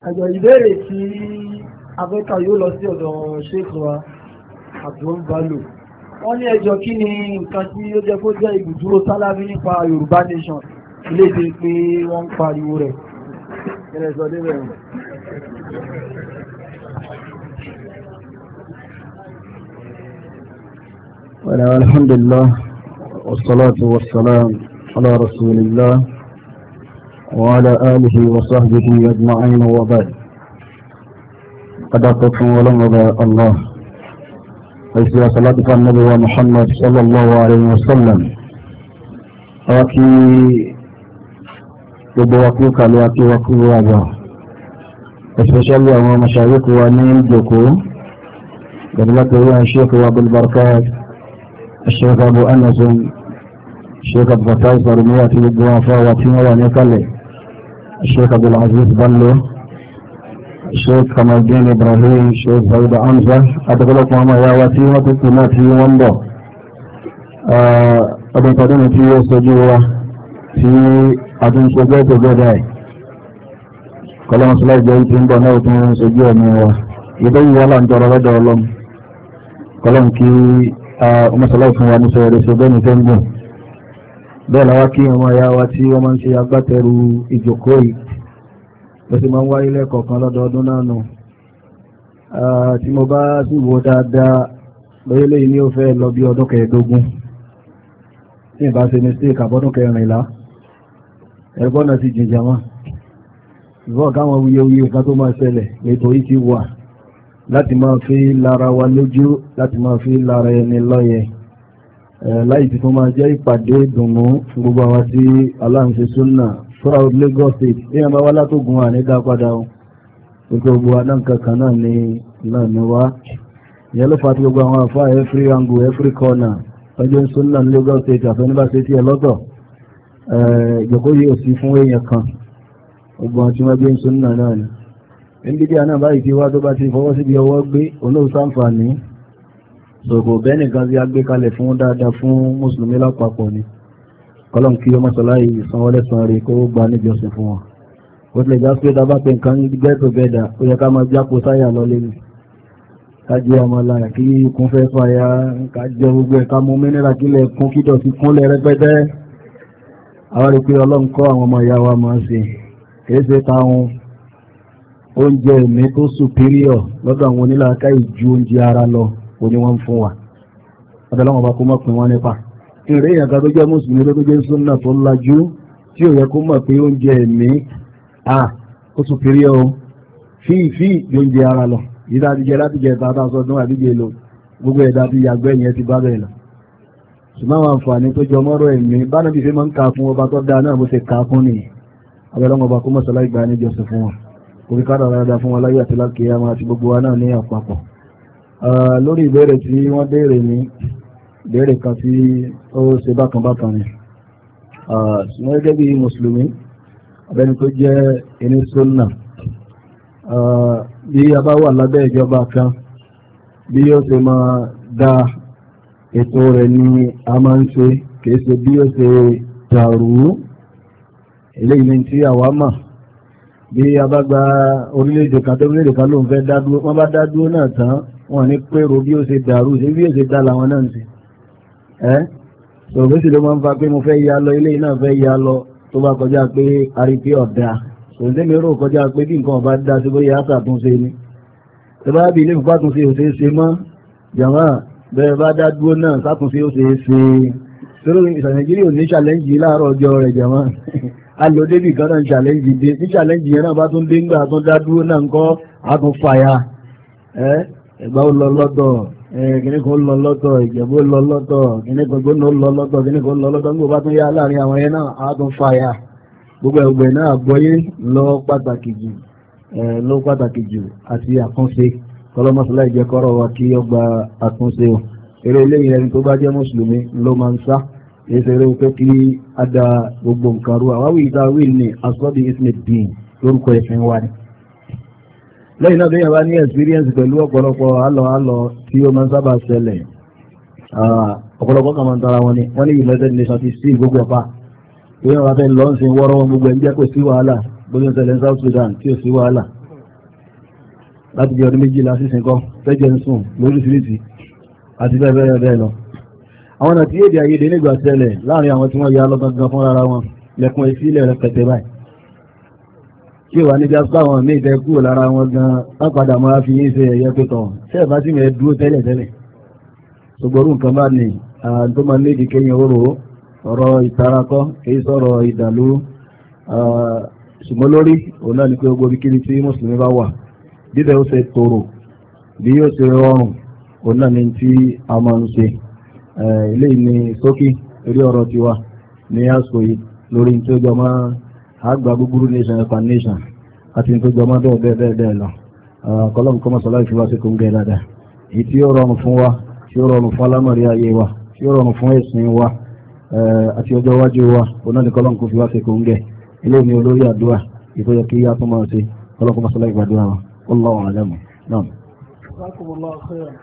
àjọ ìbéèrè tí afẹ́ka yóò lọ sí ọ̀dọ̀ Sheikh wa Abdul Balu wọ́n ní ẹjọ́ kí ni nǹkan tí ó jẹ́ kó jẹ́ ibùdúró Salafi nípa Yorùbá Nation léde pé wọ́n ń pariwo rẹ̀ kẹrẹ sọ débẹ̀ rẹ̀. alhamdulillah wassalatu wassalam ala rasulillah wa ala alihi wa sahbihi ajma'in wa ba'd. qadaqakum wa lam Allah alayhi salatu wa nabi wa Muhammad sallallahu alayhi wa sallam aki gbogbo wa kú kalẹ̀ àti wa kú àgbà especially àwọn mashayikh wa ní ìjòkó gbogbo wa Sheikh wa Abdul Barakat Sheikh Abu Anas Sheikh Abdul Fattah Sarumi àti gbogbo wa fáwà tí wọ́n wà ní kalẹ̀ Sheikh Abdul Aziz Bello Sheikh Kamaldeen Ibrahim Sheikh Saud Hamza àtọ́kọ́lọ́pọ̀ ọmọ ìyá wa tí wọ́n tó kù náà tí wọ́n ń bọ̀ ọdún tọdún tí ó sojú wa tí adúnṣogbọ́ tó gbọ́dá ẹ̀ kọlọ́mù sílẹ̀ ìjọ ìtì ń bọ̀ náà tó ń sojú ẹ̀mí wa ìdó yìí wọ́n là ń tọrọ lọ́dọ̀ ọlọ́mù kọlọ́mù kí ọmọsílẹ̀ fún wa ní sọ̀rọ̀ ṣe bẹ́ẹ̀ ní fẹ́ ń gùn bẹ́ẹ̀ làwa kí ọmọ ìyá wa tí wọ́n máa ń ṣe agbátẹrù ìjòkó yìí ló sì máa ń wáyé lẹ́ẹ̀kọ̀ọ̀kan lọ́dọọdún náà nù tí mo bá sì wò dáadáa lórílẹ̀ yìí ní ó fẹ́ lọ bí ọdún kẹẹ̀ẹ́dógún tí ìbá ṣe mistake àbọ́dún kẹrìnlá ẹ̀gbọ́n náà ti jìnjà wọn ìwọ́n káwọn wuyewuye kan tó máa ṣẹlẹ̀ ètò yìí ti wà láti máa fi lára wa lójú láti máa fi lára ẹni lọ́yẹ láì tí tó máa jẹ́ ìpàdé ìdùnnú fún gbogbo àwọn tí aláǹṣe súnà fúra Lagos State ní ẹ̀mọ́ wá látògùn ànídá padà ó gbogbo adáǹkankan náà ni wá ìyẹn ló fà tí gbogbo àwọn àfáà every angle every corner ọjọ́ súnà ní Lagos State àfẹnibàṣẹ tí ẹ lọ́tọ̀ ìjọkó yìí ò sí fún èèyàn kan ọgbọ̀n tí wọ́n gbé ń súnà náà ni níbi àná báyìí tí wá tó bá ti fọwọ́ síbi ọwọ́ gbé olóòtú àǹfààní ṣòkò bẹ́ẹ̀ nìkan tí a gbé kalẹ̀ fún dáadáa fún mùsùlùmí lápapọ̀ ni kọ́lọ́m kí ọmọ sọlá yìí sanwó-lẹ́sàn rẹ̀ kó gba níjọsìn fún wọn ó tilẹ̀ já pé dábàá pé nǹkan get together ó yẹ ká máa jápo sáyà lọ lẹ́nu ká jẹ́ ọmọ láyà kí ikún fẹ́ fàyà ká jẹ gbogbo ẹ̀ ká mú mínírà kílẹ̀ kún kídọ̀tí kúnlẹ̀ rẹpẹtẹ àwọn rí pé ọlọ́run kọ́ àwọn ọmọ ìyá wa máa ń ṣe kìí ṣe táwọn oúnjẹ ìmí tó superior lọ́dọ̀ àwọn onílàáká ìju oúnjẹ ara lọ òní wọ́n ń fún wa ọdọ́lọ́wọ́n bá kó mọ̀ pín wọ́n nípa ìrẹ́ ìyàgá tó jẹ́ mùsùlùmí tó jẹ́ súnà tó lajú tí ò yẹ kó mọ̀ pé oúnjẹ ìmí ó superior o fíì oúnjẹ ara lọ yìí láti jẹ láti jẹ tààtà sọdún àdíje lò gbogbo ẹ̀dá tí yàgbẹ́ yẹn ti bá bẹ̀rẹ̀ lọ ṣùgbọ́n àwọn àǹfààní tó jọ mọ́rọ̀ ẹ̀mí bánà bí ṣe máa ń ka fún ọba tó dáa náà bó ṣe ka fún nìyí abẹ́lọ́wọ́ ọba kó mọ̀sálá ìgbà níjọsìn fún wọn orí kára rárá fún wọn láyé àti lákìí àmà àti gbogbo wa náà ní àpapọ̀ lórí ìbéèrè tí wọ́n béèrè ní ìbéèrè kan tí ó ṣe bákan bákan ni ṣùgbọ́n gẹ́gẹ́ bí mùsùlùmí abẹ́ni tó jẹ́ ẹni sunna bí a bá wà lábẹ́ ìjọba kan bí ó ṣe máa dá ètò rẹ̀ ni a máa ń ṣe kìí ṣe bí ó ṣe dàrú eléyìí ní tí àwa mọ̀ bí a bá gba orílẹ̀-èdè kan tó orílẹ̀-èdè kan ló ń fẹ́ dádúró wọ́n bá dádúró náà tán wọ́n ní pèrò bí ó ṣe dàrú ṣe bí ó ṣe dá làwọn náà ń ṣe sọ̀rọ̀ sí ló máa ń fa pé mo fẹ́ ya lọ eléyìí náà fẹ́ ya lọ tó bá kọjá pé arípé ọ̀dà sọ̀rọ̀ mi rò kọjá pé bí nǹkan ọba dá sí bóyá àtàtúnṣe ni tó bá bí ilé ìfipátúnṣe ò ṣe é ṣe mọ́ jàmá bẹ́ẹ̀ bá dá dúró náà sátúnṣe ó ṣe é ṣe sórí ìṣà Nàìjíríà ò ní ṣàlẹ́ǹjì láàárọ̀ ọjọ́ rẹ̀ jàmá alò débì kan náà ṣàlẹ́ǹjì dé ní ṣàlẹ́ǹjì yẹn náà bá tún dé ńgbà tún dá dúró náà ńkọ́ àtún fàyà ẹgbà ó lọ lọ́tọ̀ kìnnì kan lọ lọ́tọ̀ Ìjẹ̀bú lọ lọ́tọ̀ kìnnì kan gbóná lọ lọ́tọ̀ kìnnì kan lọ lọ́tọ̀ nígbà bá tún yá láàrin àwọn yẹn náà àtún fàyà gbogbo ẹgbẹ́ náà àgbọ́yé lọ pàtàkì jù àti àkúnṣe kọlọmọsílá ìjẹkọrọ wa kí ọgbà àtúnṣe o eré eléyìí ẹni tó bá jẹ́ mùsùlùmí ló máa ń sá èsèré pé kí á da gbogbo nǹkan rú àwáwí ìta wíìl ní asọ́bí ismet dín lórúkọ ẹ̀sìn wa ni. lẹ́yìn náà bẹ́yàn bá ní experience pẹ̀lú ọ̀pọ̀lọpọ̀ àlọ́ tí ó máa ń sábà ṣẹlẹ̀ ọ̀pọ̀lọpọ̀ kan máa ń tara wọn ni wọ́n ní United Nations ti sí gbogbo ọ̀pá bóyá wọ́n fẹ́ lọ́n sin wọ́rọ́ wọn gbogbo ẹ̀ ń jẹ́ kò sí wàhálà bóyá ń ṣẹlẹ̀ South Sudan tí ò sí wàhálà láti bí ọdún méjìlá sísìn kan fẹ́jẹ̀ ń sùn lóríṣiríṣi àti bẹ́ẹ̀ bẹ́ẹ̀ bẹ́ẹ̀ lọ. àwọn ọ̀nà tí èdè àìyedè nígbà ṣẹlẹ̀ láàrin àwọn tí wọ́n ya lọ́gangan fún ara wọn lẹ́kùn etí ilẹ̀ rẹpẹtẹ báyìí. kí wàá níbi apá àwọn míì tẹ kúrò lára wọn gan wọ́n padà máa fi yín ṣe ẹ̀yẹ pé tán ṣé ẹ̀ bá sì mẹ́ dúró tẹ́lẹ̀ tẹ́lẹ̀. ṣùgbọ́n nǹkan bá ní tó máa lédi kéyìn oró ọ̀rọ̀ ìtarakọ́ kìí sọ̀rọ̀ ìdàlú ṣùgbọ́n lórí òun náà ni pé gbogbo ibikíbi tí mùsùlùmí bá wà bíbẹ̀ ó ṣe tòrò bí yóò ṣe rọrùn òun náà ni tí a máa ń ṣe eléyìí ní ṣókí orí ọ̀rọ̀ tiwa ní àsìkò yìí lórí tí ó jọmọ́ àgbà gbogbo nation ẹ̀fà nation àti tó jọmọ́ bẹ́ẹ̀ lọ kọlọ́mù kọ́mọ̀ sọlá ìfipá sí kò ń gẹ̀ dáadáa èyí tí ó rọrùn fún wa tí ó rọrùn fún alámọ̀rí ayé wa tí ó rọrùn fún ẹ̀sìn wa àti ọjọ́ iwájú wa òun náà ni kọlọ́mù kò fi wá sí kò ń gẹ̀ eléyìí ní olórí àdúrà ìtọ́jọ́ kí á tún máa ṣe kọlọ́mù kọ́mọ̀ sọlá ìgbàdúrà wa wallahu a'lam náà.